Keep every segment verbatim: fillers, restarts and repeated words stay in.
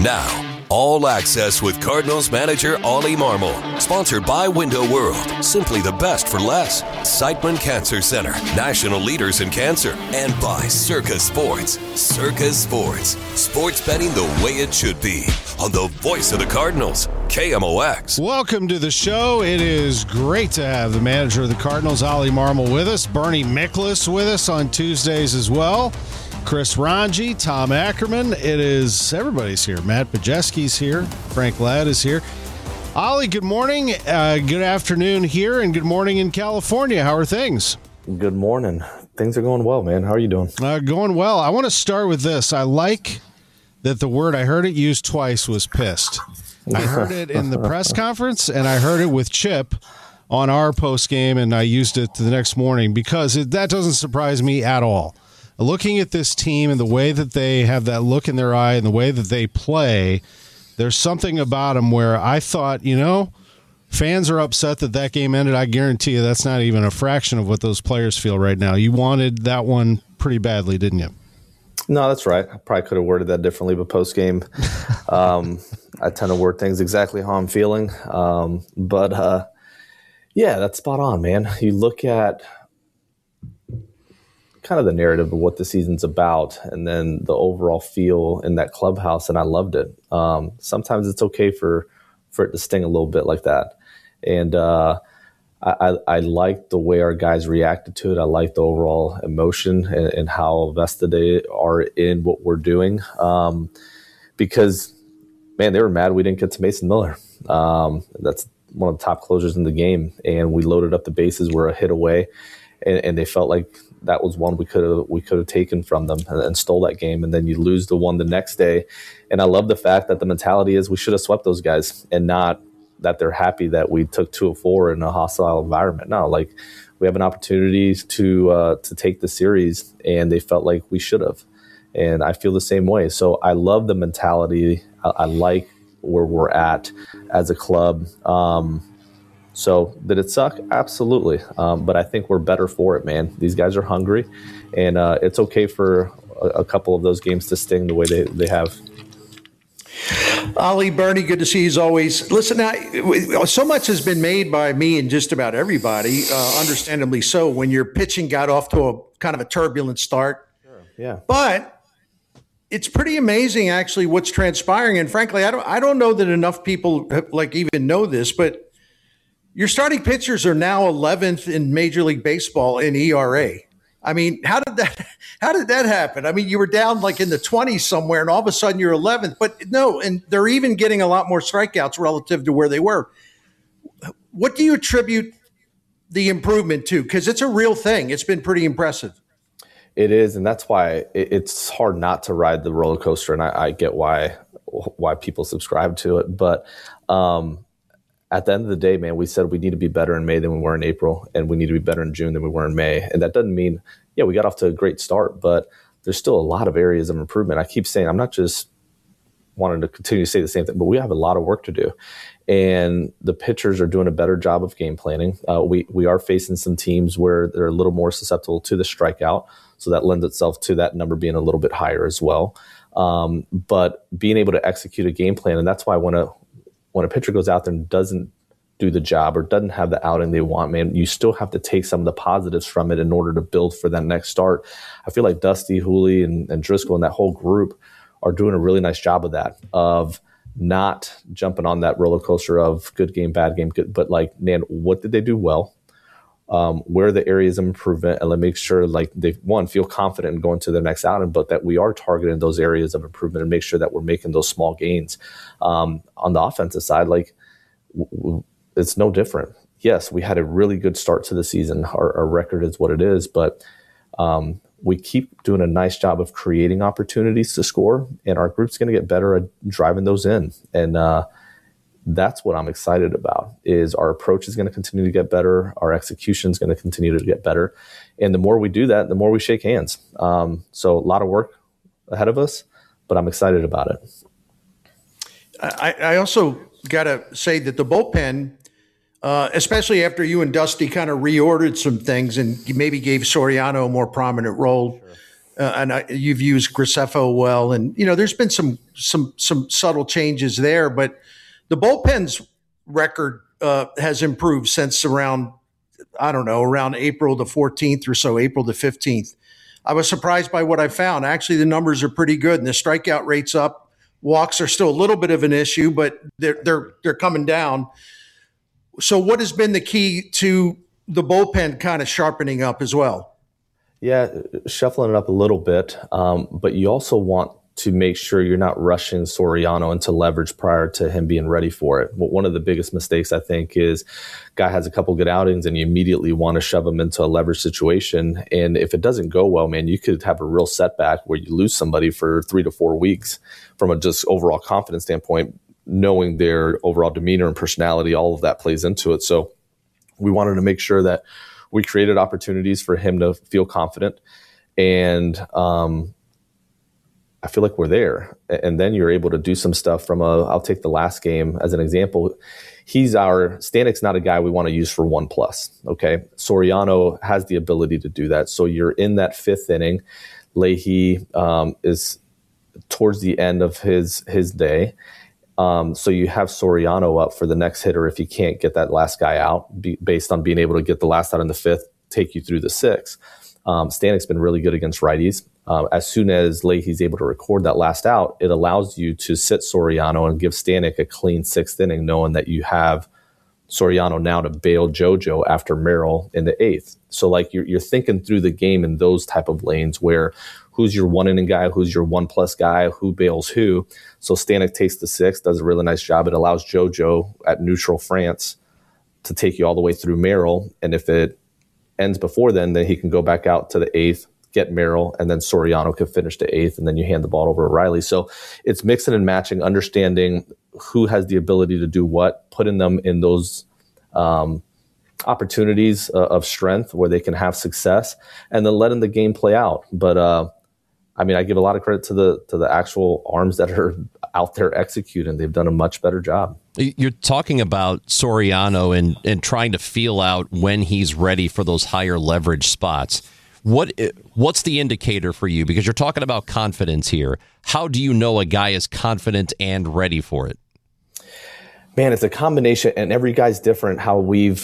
Now, All Access with Cardinals manager Ollie Marmol. Sponsored by Window World. Simply the best for less. Siteman Cancer Center. National leaders in cancer. And by Circa Sports. Circa Sports. Sports betting the way it should be. On the voice of the Cardinals. K M O X. Welcome to the show. It is great to have the manager of the Cardinals, Ollie Marmol, with us. Bernie Miklasz with us on Tuesdays as well. Chris Ranji, Tom Ackerman. It is, everybody's here. Matt Pajeski's here. Frank Ladd is here. Ollie, good morning. Uh, good afternoon here, and good morning in California. How are things? Good morning. Things are going well, man. How are you doing? Uh, going well. I want to start with this. I like that the word, I heard it used twice, was pissed. I heard it in the press conference, and I heard it with Chip on our post game, and I used it the next morning because it, that doesn't surprise me at all. Looking at this team and the way that they have that look in their eye and the way that they play, there's something about them where I thought, you know, fans are upset that that game ended. I guarantee you that's not even a fraction of what those players feel right now. You wanted that one pretty badly, didn't you? No, that's right. I probably could have worded that differently, but post-game, um, I tend to word things exactly how I'm feeling. Um, but, uh, yeah, that's spot on, man. You look at kind of the narrative of what the season's about and then the overall feel in that clubhouse, and I loved it. Um, sometimes it's okay for, for it to sting a little bit like that. And uh, I, I, I like the way our guys reacted to it. I like the overall emotion and, and how vested they are in what we're doing. Um, because, man, they were mad we didn't get to Mason Miller. Um, that's one of the top closers in the game. And we loaded up the bases. We're a hit away. And, and they felt like that was one we could have we could have taken from them and, and stole that game. And then you lose the one the next day. And I love the fact that the mentality is we should have swept those guys, and not that they're happy that we took two of four in a hostile environment. No, like we have an opportunity to uh, to take the series, and they felt like we should have. And I feel the same way. So I love the mentality. I, I like where we're at as a club. Um, So did it suck? Absolutely. Um, but I think we're better for it, man. These guys are hungry, and uh, it's okay for a, a couple of those games to sting the way they, they have. Ollie, Bernie, good to see you as always. Listen, now, so much has been made by me and just about everybody, uh, understandably so, when your pitching got off to a kind of a turbulent start. Sure. Yeah. But it's pretty amazing, actually, what's transpiring. And frankly, I don't I don't know that enough people like even know this, but your starting pitchers are now eleventh in Major League Baseball in E R A. I mean, how did that how did that happen? I mean, you were down like in the twenties somewhere, and all of a sudden you're eleventh. But no, and they're even getting a lot more strikeouts relative to where they were. What do you attribute the improvement to? Because it's a real thing. It's been pretty impressive. It is, and that's why it's hard not to ride the roller coaster, and I, I get why why people subscribe to it. But um at the end of the day, man, we said we need to be better in May than we were in April, and we need to be better in June than we were in May. And that doesn't mean, yeah, we got off to a great start, but there's still a lot of areas of improvement. I keep saying, I'm not just wanting to continue to say the same thing, but we have a lot of work to do. And the pitchers are doing a better job of game planning. Uh, we we are facing some teams where they're a little more susceptible to the strikeout, so that lends itself to that number being a little bit higher as well. Um, but being able to execute a game plan, and that's why I want to, when a pitcher goes out there and doesn't do the job or doesn't have the outing they want, man, you still have to take some of the positives from it in order to build for that next start. I feel like Dusty, Hooley, and, and Driscoll and that whole group are doing a really nice job of that, of not jumping on that roller coaster of good game, bad game, good, but like, man, what did they do well? Um, where are the areas of improvement? And let make sure like they, one, feel confident in going to their next outing, but that we are targeting those areas of improvement and make sure that we're making those small gains. Um, on the offensive side, like w- w- it's no different. Yes, we had a really good start to the season. Our, our record is what it is, but um, we keep doing a nice job of creating opportunities to score, and our group's going to get better at driving those in. And uh, that's what I'm excited about, is our approach is going to continue to get better. Our execution is going to continue to get better. And the more we do that, the more we shake hands. Um, so a lot of work ahead of us, but I'm excited about it. I, I also got to say that the bullpen, uh, especially after you and Dusty kind of reordered some things and you maybe gave Soriano a more prominent role, sure. uh, and I, you've used Graceffo well, and you know there's been some some some subtle changes there, but the bullpen's record uh, has improved since around I don't know around April the fourteenth or so, April the fifteenth. I was surprised by what I found. Actually, the numbers are pretty good, and the strikeout rate's up. Walks are still a little bit of an issue, but they're they're they're coming down. So, what has been the key to the bullpen kind of sharpening up as well? Yeah, shuffling it up a little bit, um, but you also want to make sure you're not rushing Soriano into leverage prior to him being ready for it. One of the biggest mistakes, I think, is guy has a couple good outings and you immediately want to shove him into a leverage situation. And if it doesn't go well, man, you could have a real setback where you lose somebody for three to four weeks from a just overall confidence standpoint, knowing their overall demeanor and personality, all of that plays into it. So we wanted to make sure that we created opportunities for him to feel confident. And, um, I feel like we're there. And then you're able to do some stuff from a, I'll take the last game as an example. He's our, Stanek's not a guy we want to use for one plus. Okay. Soriano has the ability to do that. So you're in that fifth inning. Leahy um, is towards the end of his, his day. Um, so you have Soriano up for the next hitter if you can't get that last guy out be, based on being able to get the last out in the fifth, take you through the sixth. Um, Stanek's been really good against righties. Um, as soon as Leahy's able to record that last out, it allows you to sit Soriano and give Stanek a clean sixth inning, knowing that you have Soriano now to bail JoJo after Merrill in the eighth. So like you're, you're thinking through the game in those type of lanes where who's your one inning guy, who's your one plus guy, who bails who. So Stanek takes the sixth, does a really nice job. It allows JoJo at neutral France to take you all the way through Merrill. And if it ends before then, then he can go back out to the eighth, get Merrill, and then Soriano could finish the eighth, and then you hand the ball over to Riley. So it's mixing and matching, understanding who has the ability to do what, putting them in those um, opportunities uh, of strength where they can have success, and then letting the game play out. But uh, I mean, I give a lot of credit to the to the actual arms that are out there executing. They've done a much better job. You're talking about Soriano and, and trying to feel out when he's ready for those higher leverage spots. What What's the indicator for you? Because you're talking about confidence here. How do you know a guy is confident and ready for it? Man, it's a combination, and every guy's different. How we've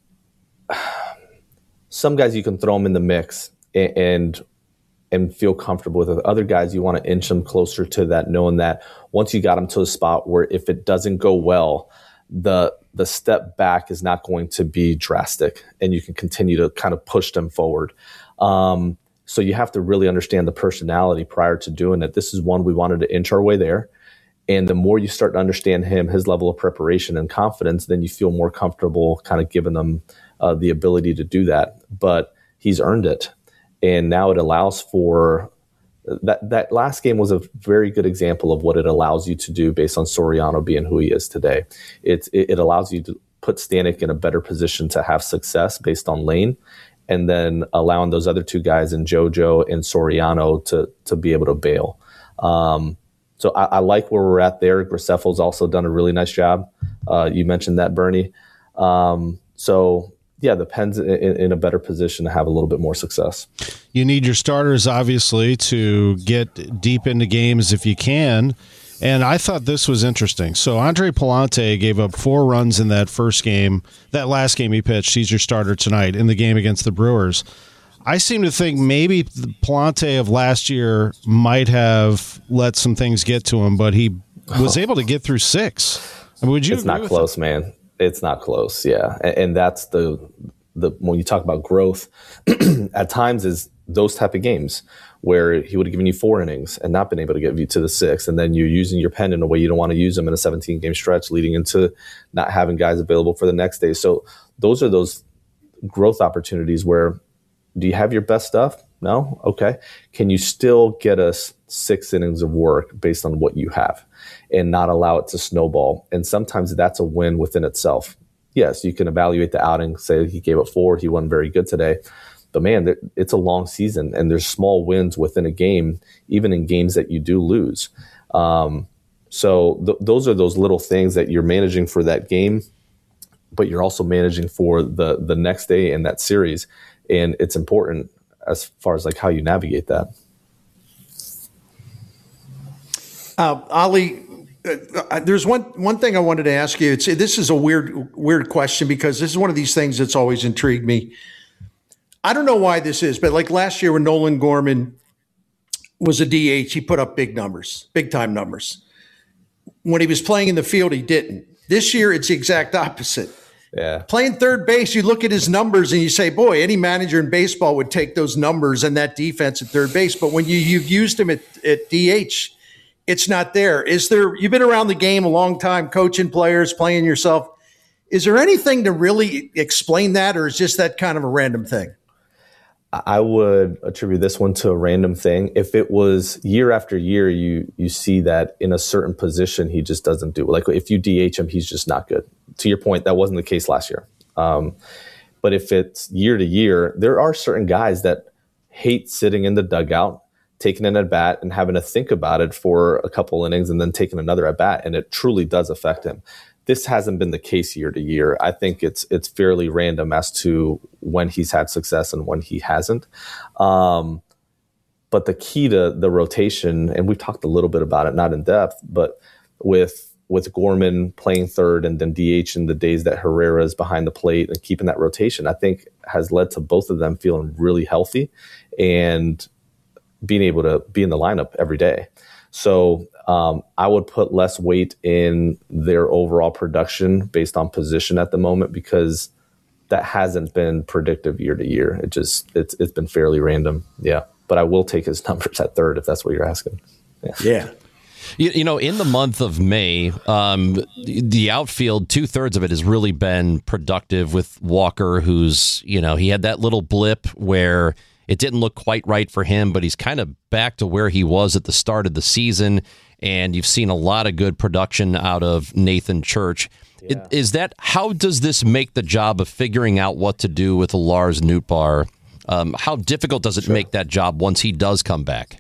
some guys you can throw them in the mix and and, and feel comfortable with it. Other guys you want to inch them closer to that, knowing that once you got them to a spot where if it doesn't go well, the the step back is not going to be drastic, and you can continue to kind of push them forward. Um, so you have to really understand the personality prior to doing it. This is one we wanted to inch our way there. And the more you start to understand him, his level of preparation and confidence, then you feel more comfortable kind of giving them uh, the ability to do that. But he's earned it. And now it allows for that. That last game was a very good example of what it allows you to do based on Soriano being who he is today. It's, it, it allows you to put Stanek in a better position to have success based on lane, and then allowing those other two guys in JoJo and Soriano to to be able to bail. Um, so I, I like where we're at there. Graceffo's also done a really nice job. Uh, you mentioned that, Bernie. Um, so, yeah, the Penn's in, in a better position to have a little bit more success. You need your starters, obviously, to get deep into games if you can. And I thought this was interesting. So Andre Pallante gave up four runs in that first game. That last game he pitched, he's your starter tonight in the game against the Brewers. I seem to think maybe the Pallante of last year might have let some things get to him, but he was able to get through six. I mean, would you it's not close, that? man. It's not close, yeah. And, and that's the the when you talk about growth, at times is those type of games where he would have given you four innings and not been able to get you to the sixth, and then you're using your pen in a way you don't want to use them in a seventeen-game stretch, leading into not having guys available for the next day. So those are those growth opportunities where, do you have your best stuff? No? Okay. Can you still get us six innings of work based on what you have and not allow it to snowball? And sometimes that's a win within itself. Yes, you can evaluate the outing, say he gave up four, he wasn't very good today. But man, it's a long season, and there's small wins within a game, even in games that you do lose. Um, so th- those are those little things that you're managing for that game, but you're also managing for the the next day in that series. And it's important as far as like how you navigate that. Uh, Ali, uh, there's one one thing I wanted to ask you. It's this is a weird weird question because this is one of these things that's always intrigued me. I don't know why this is, but like last year when Nolan Gorman was a D H, he put up big numbers, big time numbers. When he was playing in the field, he didn't. This year, it's the exact opposite. Yeah. Playing third base, you look at his numbers and you say, boy, any manager in baseball would take those numbers and that defense at third base. But when you, you've used him at, at D H, it's not there. Is there, you've been around the game a long time, coaching players, playing yourself. Is there anything to really explain that, or is just that kind of a random thing? I would attribute this one to a random thing. If it was year after year, you you see that in a certain position, he just doesn't do it. Like if you D H him, he's just not good. To your point, that wasn't the case last year. Um, but if it's year to year, there are certain guys that hate sitting in the dugout, taking an at bat and having to think about it for a couple innings and then taking another at bat. And it truly does affect him. This hasn't been the case year to year. I think it's it's fairly random as to when he's had success and when he hasn't. Um, but the key to the rotation, and we've talked a little bit about it, not in depth, but with with Gorman playing third and then D H in the days that Herrera is behind the plate and keeping that rotation, I think has led to both of them feeling really healthy and being able to be in the lineup every day. So um, I would put less weight in their overall production based on position at the moment because that hasn't been predictive year to year. It just it's it's been fairly random. Yeah, but I will take his numbers at third if that's what you're asking. Yeah. yeah. You, you know, in the month of May, um, the outfield, two thirds of it has really been productive with Walker, who's, you know, he had that little blip where it didn't look quite right for him, but he's kind of back to where he was at the start of the season. And you've seen a lot of good production out of Nathan Church. Yeah. Is that, how does this make the job of figuring out what to do with Lars Nootbaar? Um, how difficult does it sure. make that job once he does come back?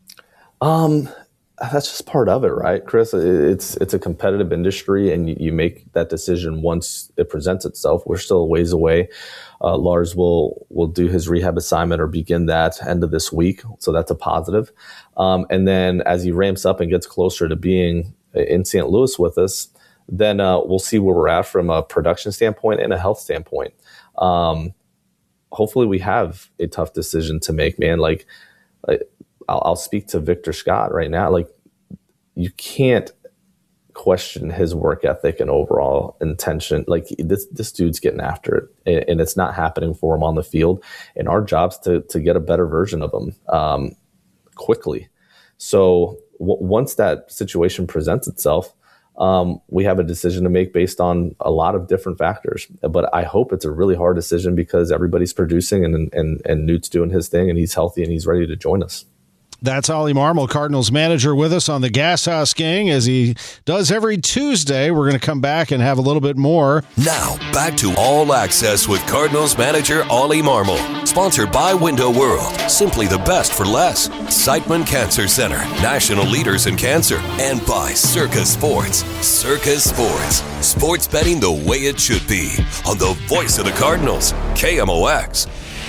Um, that's just part of it, right, Chris? It's it's a competitive industry, and you, you make that decision once it presents itself. We're still a ways away. Uh, Lars will will do his rehab assignment or begin that end of this week, so that's a positive. Um, and then as he ramps up and gets closer to being in Saint Louis with us, then uh, we'll see where we're at from a production standpoint and a health standpoint. Um, hopefully, we have a tough decision to make, man. Like, like I'll, I'll speak to Victor Scott right now. Like, you can't question his work ethic and overall intention. Like this, this dude's getting after it, and, and it's not happening for him on the field. And our job's to to get a better version of him um, quickly. So w- once that situation presents itself, um, we have a decision to make based on a lot of different factors. But I hope it's a really hard decision because everybody's producing and and and Newt's doing his thing and he's healthy and he's ready to join us. That's Ollie Marmol, Cardinals manager, with us on the Gas House Gang, as he does every Tuesday. We're going to come back and have a little bit more. Now, back to All Access with Cardinals manager Ollie Marmol. Sponsored by Window World. Simply the best for less. Siteman Cancer Center. National leaders in cancer. And by Circa Sports. Circa Sports. Sports betting the way it should be. On the voice of the Cardinals. K M O X.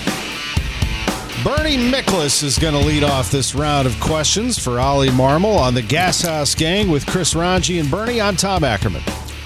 Bernie Miklasz is going to lead off this round of questions for Ollie Marmol on the Gas House Gang with Chris Ranji and Bernie. I'm Tom Ackerman.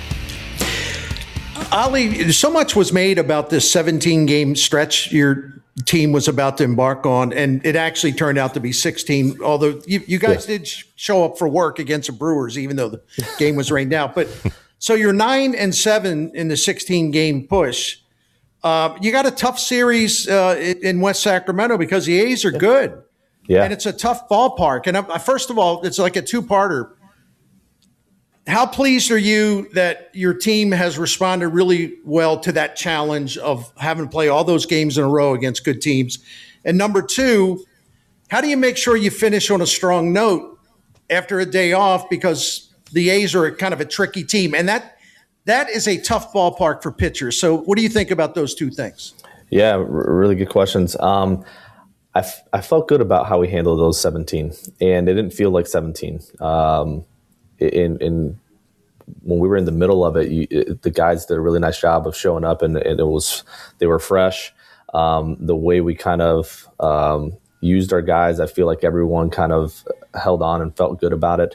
Ollie, so much was made about this seventeen-game stretch your team was about to embark on, and it actually turned out to be sixteen, although you, you guys yeah. did sh- show up for work against the Brewers, even though the game was rained out. But so you're nine and seven in the sixteen-game push. Uh, you got a tough series uh, in West Sacramento because the A's are good. Yeah. And it's a tough ballpark. And uh, first of all, it's like a two-parter. How pleased are you that your team has responded really well to that challenge of having to play all those games in a row against good teams? And number two, how do you make sure you finish on a strong note after a day off, because the A's are kind of a tricky team? And that That is a tough ballpark for pitchers. So what do you think about those two things? Yeah, r- really good questions. Um, I, f- I felt good about how we handled those seventeen, and it didn't feel like seventeen. Um, in, in when we were in the middle of it, you, it, the guys did a really nice job of showing up, and, and it was they were fresh. Um, the way we kind of um, used our guys, I feel like everyone kind of held on and felt good about it.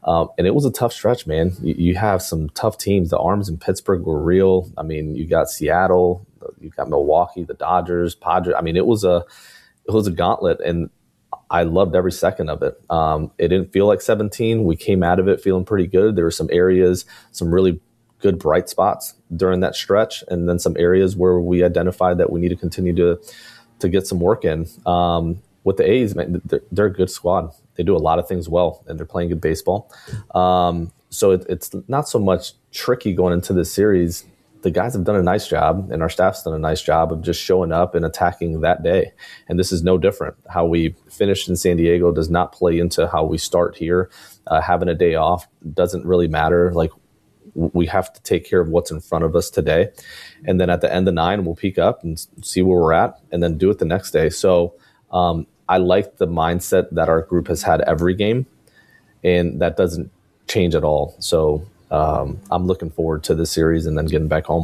Um, and it was a tough stretch, man. You, you have some tough teams. The arms in Pittsburgh were real. I mean, you got Seattle, you got Milwaukee, the Dodgers, Padres. I mean, it was a it was a gauntlet, and I loved every second of it. Um, it didn't feel like seventeen. We came out of it feeling pretty good. There were some areas, some really good bright spots during that stretch, and then some areas where we identified that we need to continue to to get some work in. Um, with the A's, man, they're, they're a good squad. They do a lot of things well, and they're playing good baseball. Um, so it, it's not so much tricky going into this series. The guys have done a nice job, and our staff's done a nice job of just showing up and attacking that day. And this is no different. How we finished in San Diego does not play into how we start here. Uh, having a day off doesn't really matter. Like, we have to take care of what's in front of us today. And then at the end of nine, we'll peek up and see where we're at and then do it the next day. So um, I like the mindset that our group has had every game, and that doesn't change at all. So um, I'm looking forward to this series and then getting back home.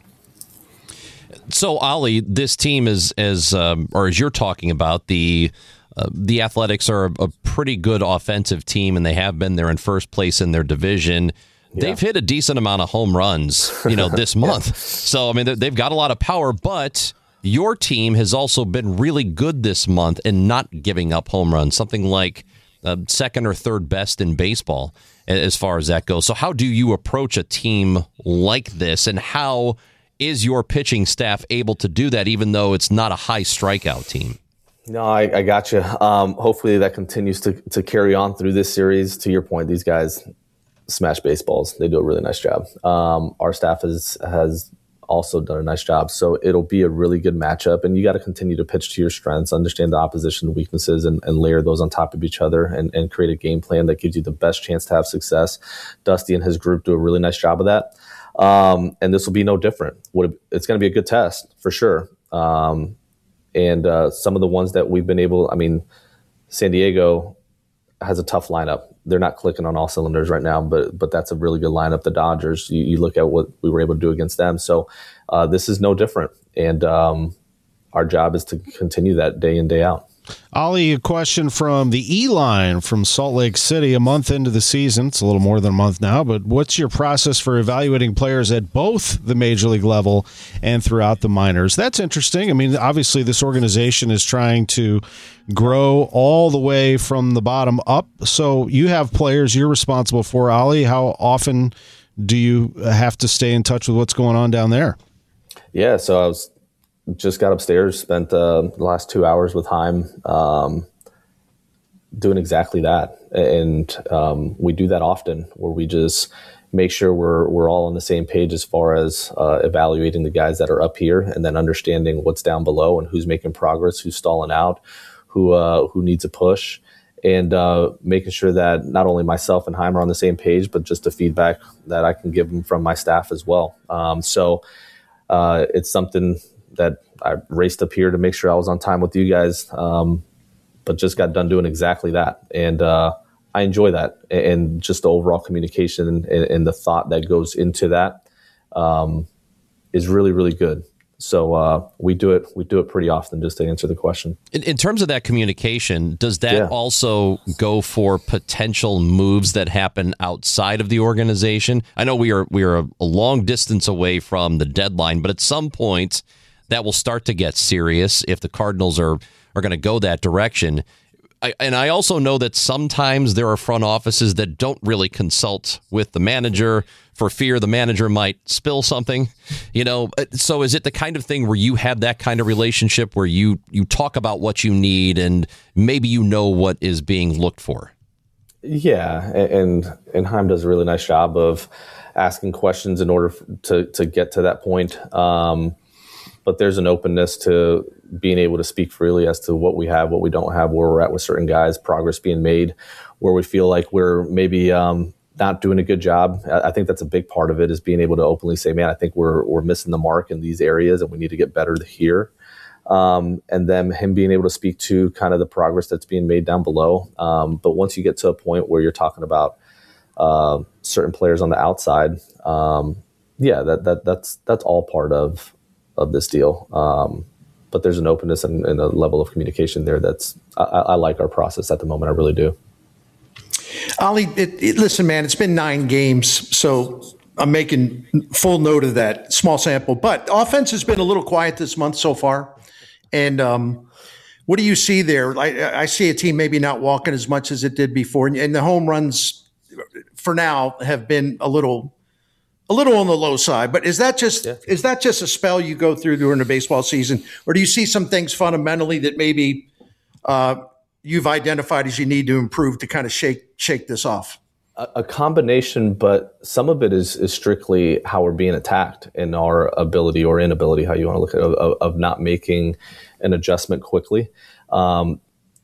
So, Ollie, this team is, as um, or as you're talking about, the uh, the Athletics are a, a pretty good offensive team, and they have been there in first place in their division. Yeah. They've hit a decent amount of home runs, you know, this month. Yeah. So, I mean, they've got a lot of power, but your team has also been really good this month in not giving up home runs, something like uh, second or third best in baseball as far as that goes. So how do you approach a team like this, and how is your pitching staff able to do that, even though it's not a high strikeout team? No, I, I got you. Um, hopefully that continues to, to carry on through this series. To your point, these guys smash baseballs. They do a really nice job. Um, our staff has has also done a nice job. So it'll be a really good matchup, and you got to continue to pitch to your strengths, understand the opposition weaknesses, and, and layer those on top of each other, and, and create a game plan that gives you the best chance to have success. Dusty and his group do a really nice job of that. Um, and this will be no different. It's going to be a good test for sure. Um, and uh, some of the ones that we've been able, I mean, San Diego has a tough lineup. They're not clicking on all cylinders right now, but but that's a really good lineup. The Dodgers, you, you look at what we were able to do against them. So uh, this is no different. And um, our job is to continue that day in, day out. Ollie, a question from the E-Line from Salt Lake City. A month into the season, it's a little more than a month now, but what's your process for evaluating players at both the major league level and throughout the minors? That's interesting. I mean, obviously this organization is trying to grow all the way from the bottom up. So you have players you're responsible for. Ollie, how often do you have to stay in touch with what's going on down there? Yeah, so I was just got upstairs, spent uh, the last two hours with Chaim um, doing exactly that. And um, we do that often, where we just make sure we're we're all on the same page as far as uh, evaluating the guys that are up here, and then understanding what's down below and who's making progress, who's stalling out, who uh, who needs a push, and uh, making sure that not only myself and Chaim are on the same page, but just the feedback that I can give them from my staff as well. Um, so uh, it's something that I raced up here to make sure I was on time with you guys, um, but just got done doing exactly that. And uh, I enjoy that, and just the overall communication and, and the thought that goes into that um, is really, really good. So uh, we do it. We do it pretty often, just to answer the question. In, in terms of that communication, does that Yeah. also go for potential moves that happen outside of the organization? I know we are we are a, a long distance away from the deadline, but at some point that will start to get serious if the Cardinals are are going to go that direction. I, and I also know that sometimes there are front offices that don't really consult with the manager for fear the manager might spill something, you know. So is it the kind of thing where you have that kind of relationship where you, you talk about what you need and maybe you know what is being looked for? Yeah, and and Chaim does a really nice job of asking questions in order to to get to that point. Um, but there's an openness to being able to speak freely as to what we have, what we don't have, where we're at with certain guys, progress being made, where we feel like we're maybe um, not doing a good job. I think that's a big part of it, is being able to openly say, man, I think we're we're missing the mark in these areas and we need to get better here. Um, and then him being able to speak to kind of the progress that's being made down below. Um, but once you get to a point where you're talking about uh, certain players on the outside, um, yeah, that that that's that's all part of of this deal. Um, but there's an openness and, and a level of communication there that's, I, I like our process at the moment. I really do. Ollie, it, it, listen, man, it's been nine games, so I'm making full note of that, small sample. But offense has been a little quiet this month so far. And um, what do you see there? I, I see a team maybe not walking as much as it did before, and the home runs for now have been a little a little on the low side. But is that just yeah. is that just a spell you go through during the baseball season, or do you see some things fundamentally that maybe uh, you've identified as you need to improve to kind of shake shake this off? A, a combination, but some of it is is strictly how we're being attacked and our ability or inability, how you want to look at it, of, of not making an adjustment quickly. Um,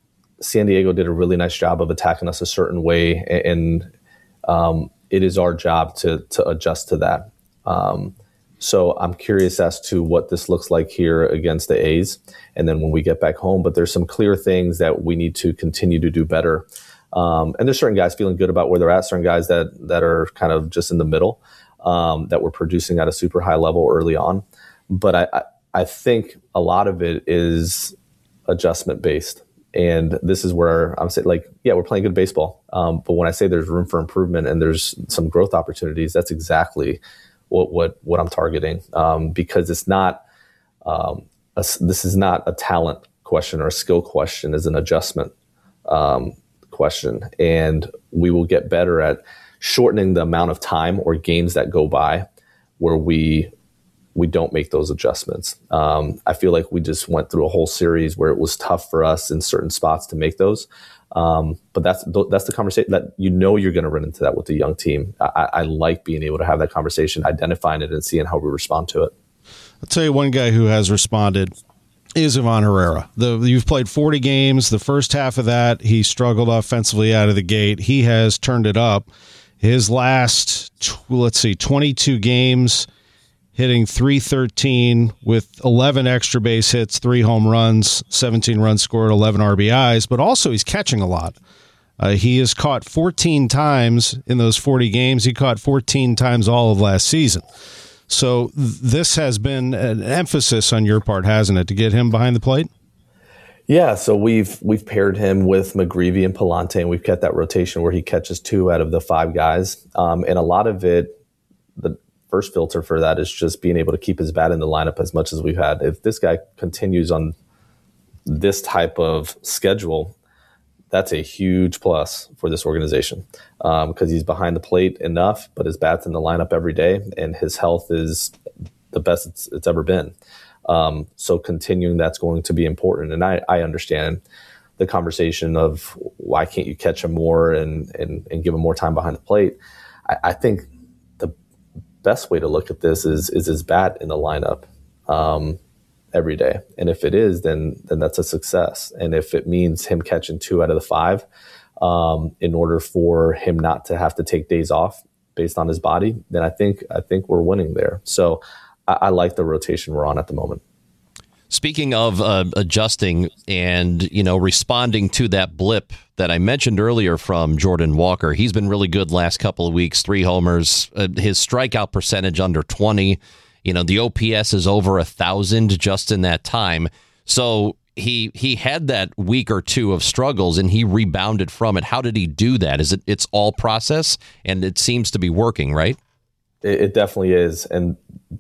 San Diego did a really nice job of attacking us a certain way, and um, it is our job to to adjust to that. Um, so I'm curious as to what this looks like here against the A's, and then when we get back home. But there's some clear things that we need to continue to do better. Um, and there's certain guys feeling good about where they're at, certain guys that that are kind of just in the middle, um, that we're producing at a super high level early on. But I, I, I think a lot of it is adjustment based. And this is where I'm saying, like, yeah, we're playing good baseball. Um, but when I say there's room for improvement and there's some growth opportunities, that's exactly what what, what I'm targeting. Um, because it's not, um, a, this is not a talent question or a skill question, it's an adjustment um, question. And we will get better at shortening the amount of time or games that go by where we we don't make those adjustments. Um, I feel like we just went through a whole series where it was tough for us in certain spots to make those. Um, but that's that's the conversation that you know you're going to run into that with the young team. I, I like being able to have that conversation, identifying it, and seeing how we respond to it. I'll tell you one guy who has responded is Ivan Herrera. The, you've played forty games. The first half of that, he struggled offensively out of the gate. He has turned it up. His last, let's see, twenty-two games, hitting three thirteen with eleven extra base hits, three home runs, seventeen runs scored, eleven R B Is, but also he's catching a lot. Uh, he has caught fourteen times in those forty games. He caught fourteen times all of last season. So th- this has been an emphasis on your part, hasn't it, to get him behind the plate? Yeah, so we've we've paired him with McGreevy and Palante, and we've kept that rotation where he catches two out of the five guys. Um, and a lot of it, the first filter for that is just being able to keep his bat in the lineup as much as we've had. If this guy continues on this type of schedule, that's a huge plus for this organization um, because he's behind the plate enough, but his bat's in the lineup every day, and his health is the best it's, it's ever been. Um, so continuing that's going to be important. And I, I understand the conversation of why can't you catch him more and, and, and give him more time behind the plate. I, I think the best way to look at this is is his bat in the lineup um, every day. And if it is, then then that's a success. And if it means him catching two out of the five um, in order for him not to have to take days off based on his body, then I think I think we're winning there. So I, I like the rotation we're on at the moment. Speaking of uh, adjusting and, you know, responding to that blip that I mentioned earlier from Jordan Walker, he's been really good last couple of weeks, three homers, uh, his strikeout percentage under twenty. You know, the O P S is over a thousand just in that time. So he he had that week or two of struggles and he rebounded from it. How did he do that? Is it it's all process and it seems to be working, right? It, it definitely is. And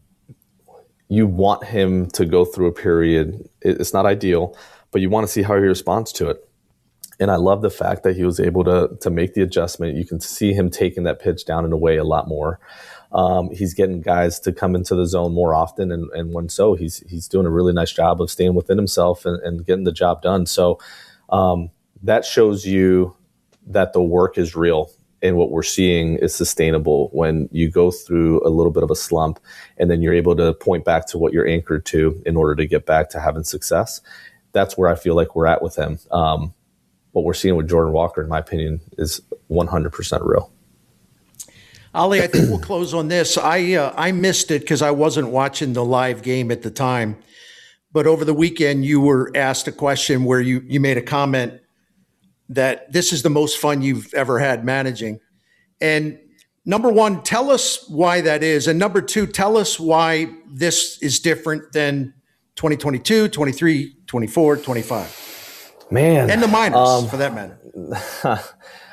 you want him to go through a period. It's not ideal, but you want to see how he responds to it. And I love the fact that he was able to to make the adjustment. You can see him taking that pitch down and away a lot more. Um, he's getting guys to come into the zone more often, and, and when so, he's he's doing a really nice job of staying within himself and, and getting the job done. So um, that shows you that the work is real and what we're seeing is sustainable when you go through a little bit of a slump and then you're able to point back to what you're anchored to in order to get back to having success. That's where I feel like we're at with him. Um, what we're seeing with Jordan Walker, in my opinion, is one hundred percent real. Ollie, I think we'll close on this. I uh, I missed it because I wasn't watching the live game at the time. But over the weekend, you were asked a question where you you made a comment that this is the most fun you've ever had managing. And number one, tell us why that is. And number two, tell us why this is different than twenty twenty-two, twenty-three, twenty-four, twenty-five. Man. And the minors, um, for that matter.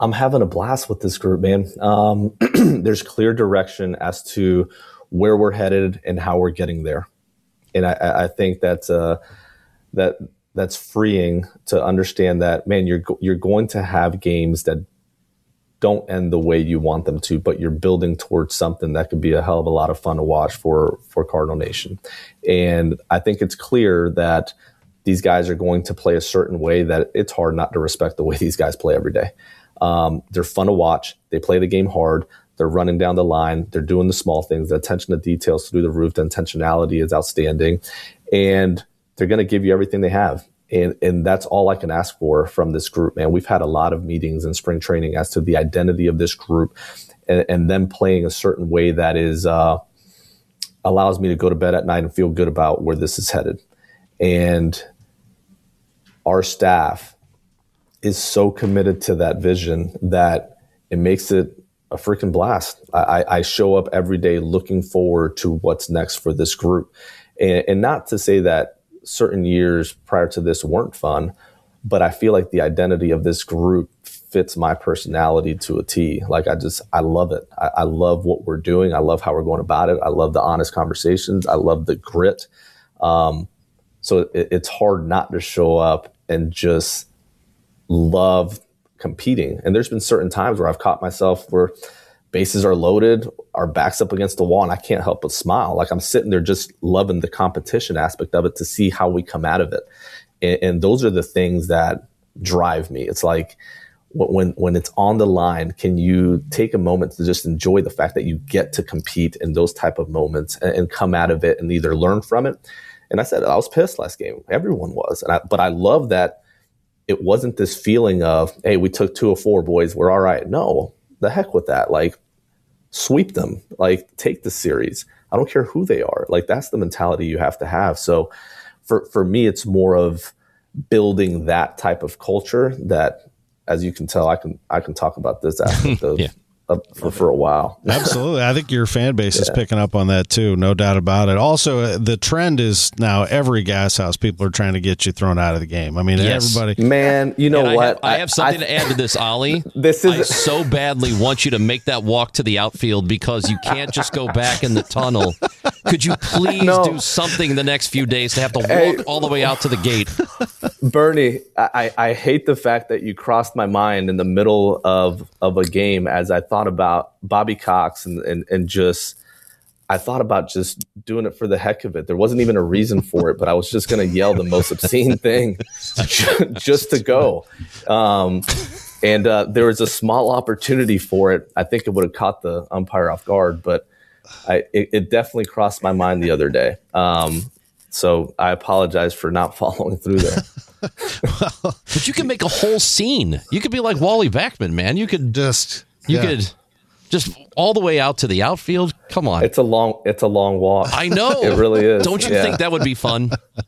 I'm having a blast with this group, man. Um, there's clear direction as to where we're headed and how we're getting there. And I, I think that's, uh, that that's freeing to understand that, man, you're, you're going to have games that don't end the way you want them to, but you're building towards something that could be a hell of a lot of fun to watch for, for Cardinal Nation. And I think it's clear that these guys are going to play a certain way that it's hard not to respect the way these guys play every day. Um, they're fun to watch. They play the game hard. They're running down the line. They're doing the small things. The attention to details through the roof. The intentionality is outstanding. And they're going to give you everything they have. And, and that's all I can ask for from this group, man. We've had a lot of meetings in spring training as to the identity of this group and, and them playing a certain way that is uh, allows me to go to bed at night and feel good about where this is headed. And our staff is so committed to that vision that it makes it a freaking blast. I, I show up every day looking forward to what's next for this group. And, and not to say that certain years prior to this weren't fun, but I feel like the identity of this group fits my personality to a T. Like I just, I love it. I, I love what we're doing. I love how we're going about it. I love the honest conversations. I love the grit. Um, so it, it's hard not to show up and just love competing. And there's been certain times where I've caught myself where bases are loaded, our back's up against the wall, and I can't help but smile. Like I'm sitting there just loving the competition aspect of it to see how we come out of it. And, and those are the things that drive me. It's like when, when it's on the line, can you take a moment to just enjoy the fact that you get to compete in those type of moments and, and come out of it and either learn from it. And I said, I was pissed last game. Everyone was. And I, but I love that it wasn't this feeling of, hey, we took two of four, boys, we're all right. No, the heck with that. Like, sweep them. Like, take the series. I don't care who they are. Like, that's the mentality you have to have. So for, for me, it's more of building that type of culture that, as you can tell, I can I can talk about this aspect of, yeah. of for, for a while. Absolutely. I think your fan base yeah. is picking up on that too, no doubt about it. Also, uh, the trend is now every gas house, people are trying to get you thrown out of the game. I mean, yes. everybody. Man, you know and what? I have, I have something I, to add to this, Ollie. This is I so badly want you to make that walk to the outfield because you can't just go back in the tunnel. Could you please no. do something the next few days to have to walk hey, all the way out to the gate? Bernie, I, I hate the fact that you crossed my mind in the middle of, of a game as I thought about Bobby Cox and, and, and just, I thought about just doing it for the heck of it. There wasn't even a reason for it, but I was just going to yell the most obscene thing just to go. Um, and uh, there was a small opportunity for it. I think it would have caught the umpire off guard, but I, it, it definitely crossed my mind the other day. Um, so I apologize for not following through there. well, but you can make a whole scene. You could be like Wally Backman, man. You could just, you yeah. could just all the way out to the outfield. Come on. It's a long, it's a long walk. I know. It really is. Don't you yeah. think that would be fun?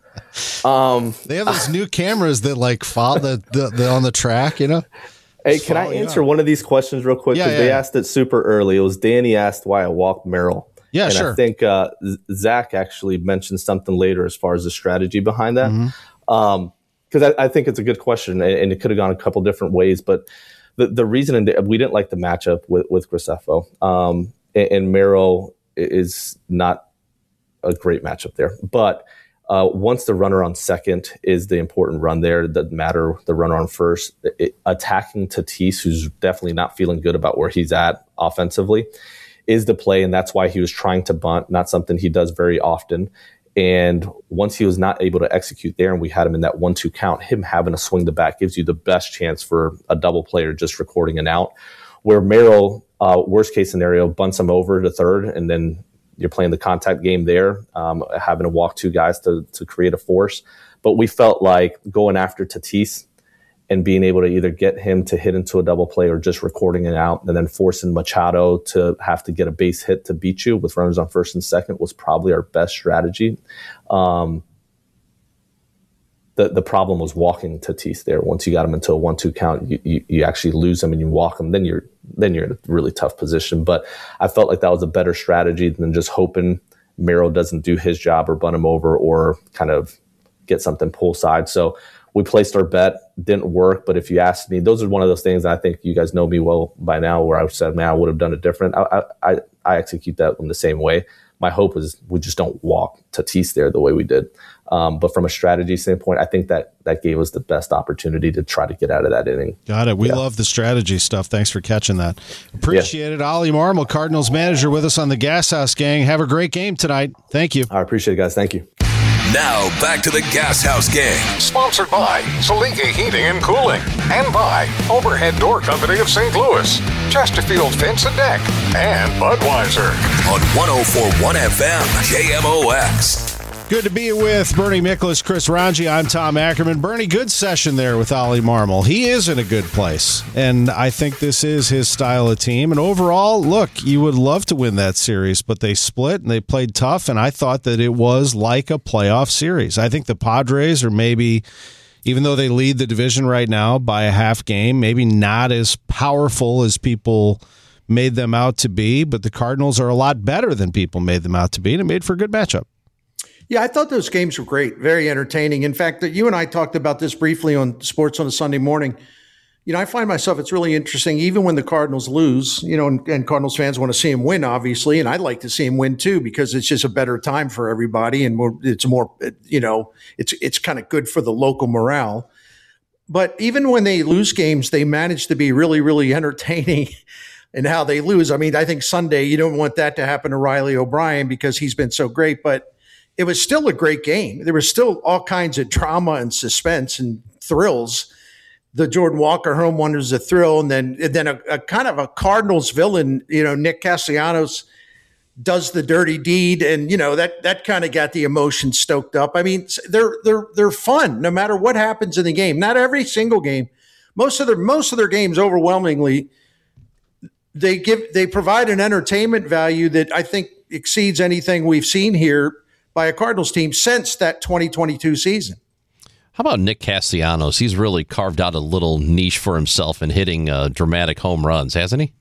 Um, they have those new cameras that like follow the, the, the on the track, you know? Hey, can I answer one of these questions real quick? Yeah, Because yeah, they yeah. asked it super early. It was Danny asked why I walked Merrill. Yeah, and sure. I think uh, Zach actually mentioned something later as far as the strategy behind that. Mm-hmm. Um, because I, I think it's a good question, and, and it could have gone a couple different ways. But the, the reason and we didn't like the matchup with, with Graceffo. Um, and, and Merrill is not a great matchup there. But Uh, once the runner on second is the important run there, it doesn't matter the runner on first. It, attacking Tatis, who's definitely not feeling good about where he's at offensively, is the play, and that's why he was trying to bunt, not something he does very often. And once he was not able to execute there and we had him in that one two count, him having to swing the bat gives you the best chance for a double play or just recording an out. Where Merrill, uh, worst case scenario, bunts him over to third, and then you're playing the contact game there, um, having to walk two guys to, to create a force. But we felt like going after Tatis and being able to either get him to hit into a double play or just recording it out and then forcing Machado to have to get a base hit to beat you with runners on first and second was probably our best strategy. Um, the, the problem was walking Tatis there. Once you got him into a one two count, you, you, you actually lose him and you walk him, then you're then you're in a really tough position. But I felt like that was a better strategy than just hoping Merrill doesn't do his job or bunt him over or kind of get something pull side. So we placed our bet, didn't work. But if you asked me, those are one of those things. I think you guys know me well by now, where I said, man, I would have done it different. I, I, I execute that in the same way. My hope is we just don't walk Tatis there the way we did. Um, but from a strategy standpoint, I think that that gave us the best opportunity to try to get out of that inning. Got it. We yeah. love the strategy stuff. Thanks for catching that. Appreciate yeah. it. Ollie Marmol, Cardinals manager, with us on the Gas House Gang. Have a great game tonight. Thank you. I appreciate it, guys. Thank you. Now back to the Gas House Gang. Sponsored by Salika Heating and Cooling and by Overhead Door Company of Saint Louis, Chesterfield Fence and Deck, and Budweiser. On one oh four point one F M, K M O X. Good to be with Bernie Miklasz, Chris Ranji. I'm Tom Ackerman. Bernie, good session there with Ollie Marmol. He is in a good place, and I think this is his style of team. And overall, look, you would love to win that series, but they split and they played tough, and I thought that it was like a playoff series. I think the Padres are maybe, even though they lead the division right now by a half game, maybe not as powerful as people made them out to be, but the Cardinals are a lot better than people made them out to be, and it made for a good matchup. Yeah, I thought those games were great, very entertaining. In fact, that you and I talked about this briefly on Sports on a Sunday Morning. You know, I find myself, it's really interesting, even when the Cardinals lose, you know, and, and Cardinals fans want to see them win, obviously, and I'd like to see them win too, because it's just a better time for everybody, and more, it's more, you know, it's it's kind of good for the local morale. But even when they lose games, they manage to be really, really entertaining in how they lose. I mean, I think Sunday, you don't want that to happen to Riley O'Brien because he's been so great, but it was still a great game. There was still all kinds of drama and suspense and thrills. The Jordan Walker home run was a thrill, and then and then a, a kind of a Cardinals villain, you know, Nick Castellanos does the dirty deed, and you know that that kind of got the emotion stoked up. I mean, they're they're they're fun no matter what happens in the game. Not every single game. Most of their most of their games, overwhelmingly, they give they provide an entertainment value that I think exceeds anything we've seen here by a Cardinals team since that twenty twenty-two season. How about Nick Castellanos? He's really carved out a little niche for himself in hitting uh, dramatic home runs, hasn't he?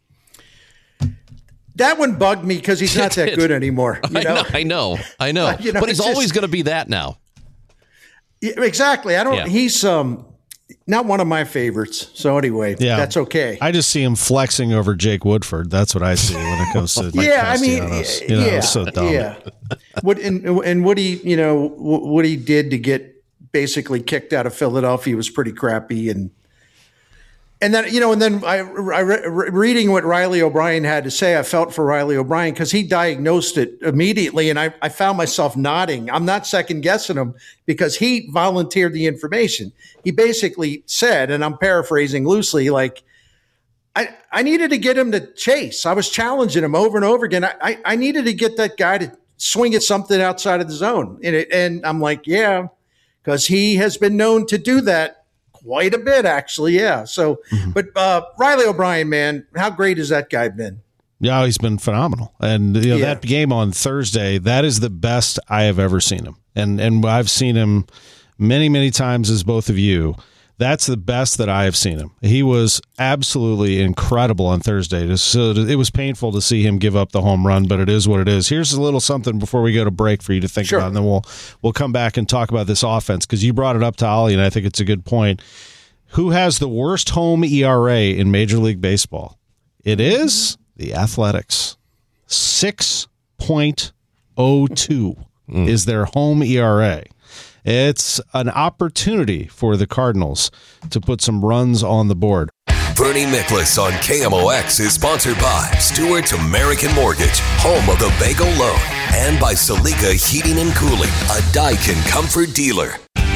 That one bugged me because he's not that good anymore. You I know, know, I know, I know. you know but he's just, always going to be that now. Yeah, exactly. I don't. Yeah. He's um not one of my favorites. So anyway, Yeah. that's okay. I just see him flexing over Jake Woodford. That's what I see when it comes to like, yeah, I mean, Castellanos. You know, yeah, it's so dumb. yeah. What and and what he you know what he did to get basically kicked out of Philadelphia was pretty crappy, and and then you know and then I, I re- reading what Riley O'Brien had to say, I felt for Riley O'Brien because he diagnosed it immediately, and I, I found myself nodding. I'm not second guessing him because he volunteered the information. He basically said, and I'm paraphrasing loosely, like, I, I needed to get him to chase. I was challenging him over and over again. I, I, I needed to get that guy to swing at something outside of the zone. And, it, and I'm like, yeah, because he has been known to do that quite a bit, actually. Yeah. So, mm-hmm. but uh, Riley O'Brien, man, how great has that guy been? Yeah, he's been phenomenal. And you know, Yeah. that game on Thursday, that is the best I have ever seen him. And and I've seen him many, many times as both of you. That's the best that I have seen him. He was absolutely incredible on Thursday. So it was painful to see him give up the home run, but it is what it is. Here's a little something before we go to break for you to think Sure. about, and then we'll we'll come back and talk about this offense, because you brought it up to Ollie, and I think it's a good point. Who has the worst home E R A in Major League Baseball? It is the Athletics. six point oh two mm. is their home E R A. It's an opportunity for the Cardinals to put some runs on the board. Bernie Miklasz on K M O X is sponsored by Stewart's American Mortgage, home of the Bagel Loan, and by Salika Heating and Cooling, a Daikin comfort dealer.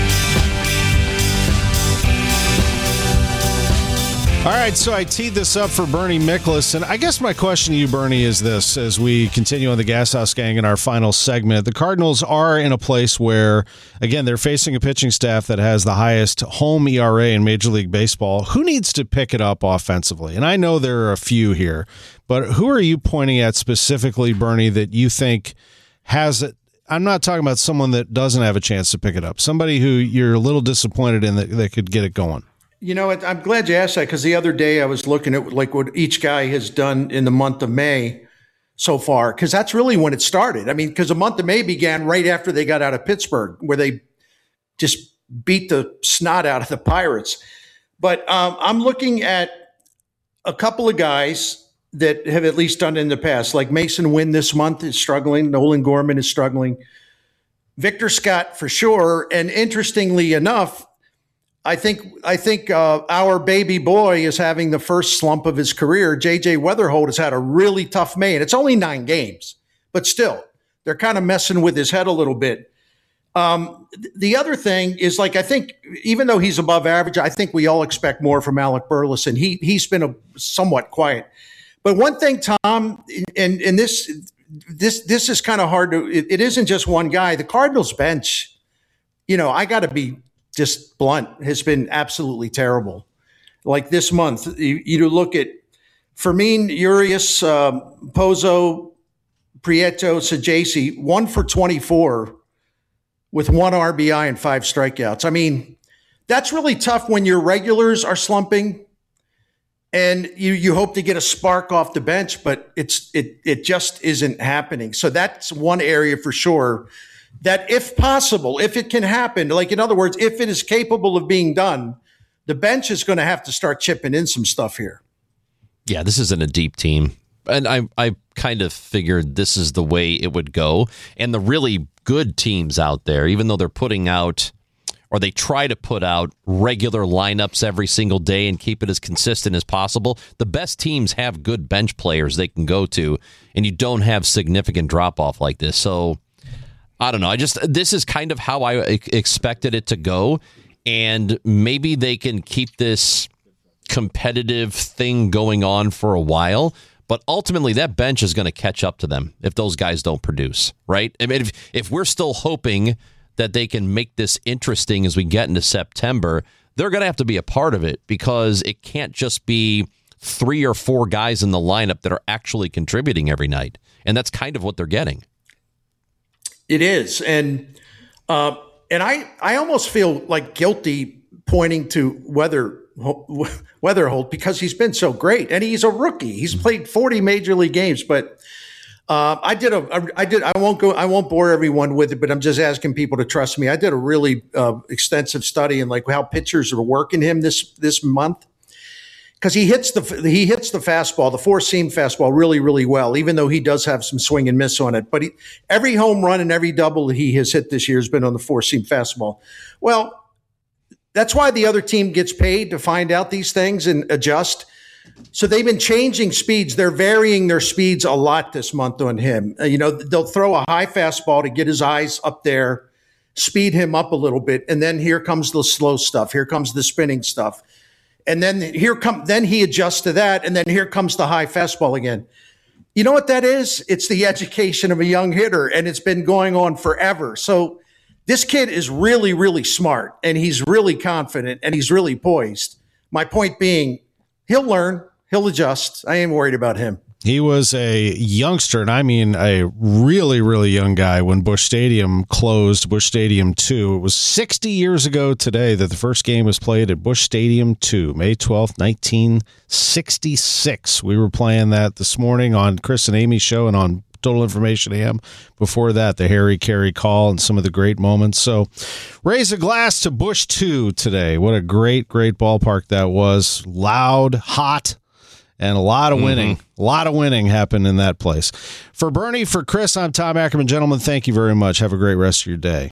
All right, so I teed this up for Bernie Miklasz, and I guess my question to you, Bernie, is this as we continue on the Gas House Gang in our final segment. The Cardinals are in a place where, again, they're facing a pitching staff that has the highest home E R A in Major League Baseball. Who needs to pick it up offensively? And I know there are a few here, but who are you pointing at specifically, Bernie, that you think has it? I'm not talking about someone that doesn't have a chance to pick it up, somebody who you're a little disappointed in that, that could get it going. You know, I'm glad you asked that, because the other day I was looking at like what each guy has done in the month of May so far, because that's really when it started. I mean, because the month of May began right after they got out of Pittsburgh, where they just beat the snot out of the Pirates. But um, I'm looking at a couple of guys that have at least done it in the past, like Mason Wynn this month is struggling. Nolan Gorman is struggling. Victor Scott for sure. And interestingly enough, I think I think uh, our baby boy is having the first slump of his career. J J Weatherholt has had a really tough May, and it's only nine games, but still, they're kind of messing with his head a little bit. Um, the other thing is, like, I think even though he's above average, I think we all expect more from Alec Burleson. He he's been a, somewhat quiet, but one thing, Tom, and and this this this is kind of hard to. It, it isn't just one guy. The Cardinals bench, you know, I got to be just blunt, has been absolutely terrible. Like this month, you, you look at Fermin, Urias, um, Pozo, Prieto, Sajasi, one for twenty-four with one R B I and five strikeouts. I mean, that's really tough when your regulars are slumping and you, you hope to get a spark off the bench, but it's it it just isn't happening. So that's one area for sure that if possible, if it can happen, like in other words, if it is capable of being done, the bench is going to have to start chipping in some stuff here. Yeah, this isn't a deep team. And I I kind of figured this is the way it would go. And the really good teams out there, even though they're putting out, or they try to put out regular lineups every single day and keep it as consistent as possible, the best teams have good bench players they can go to, and you don't have significant drop-off like this. So I don't know. I just this is kind of how I expected it to go, and maybe they can keep this competitive thing going on for a while. But ultimately, that bench is going to catch up to them if those guys don't produce, right? I mean, if if we're still hoping that they can make this interesting as we get into September, they're going to have to be a part of it, because it can't just be three or four guys in the lineup that are actually contributing every night, and that's kind of what they're getting. It is. And uh, and I, I almost feel like guilty pointing to Weather, Weatherholt because he's been so great. And he's a rookie. He's played forty major league games. But uh, I did a I did I won't go I won't bore everyone with it, but I'm just asking people to trust me. I did a really uh, extensive study in like how pitchers are working him this this month. Because he hits the he hits the fastball, the four seam fastball, really, really well. Even though he does have some swing and miss on it, but he, every home run and every double he has hit this year has been on the four seam fastball. Well, that's why the other team gets paid to find out these things and adjust. So they've been changing speeds. They're varying their speeds a lot this month on him. Uh, you know, they'll throw a high fastball to get his eyes up there, speed him up a little bit, and then here comes the slow stuff. Here comes the spinning stuff. And then here come, then he adjusts to that, and then here comes the high fastball again. You know what that is? It's the education of a young hitter, and it's been going on forever. So this kid is really, really smart, and he's really confident, and he's really poised. My point being, he'll learn, he'll adjust. I ain't worried about him. He was a youngster, and I mean a really, really young guy when Busch Stadium closed, Busch Stadium two. It was sixty years ago today that the first game was played at Busch Stadium two, May twelfth, nineteen sixty-six. We were playing that this morning on Chris and Amy's show and on Total Information A M. Before that, the Harry Carey call and some of the great moments. So raise a glass to Busch two today. What a great, great ballpark that was. Loud, hot. And a lot of winning, mm-hmm. a lot of winning happened in that place. For Bernie, for Chris, I'm Tom Ackerman. Gentlemen, thank you very much. Have a great rest of your day.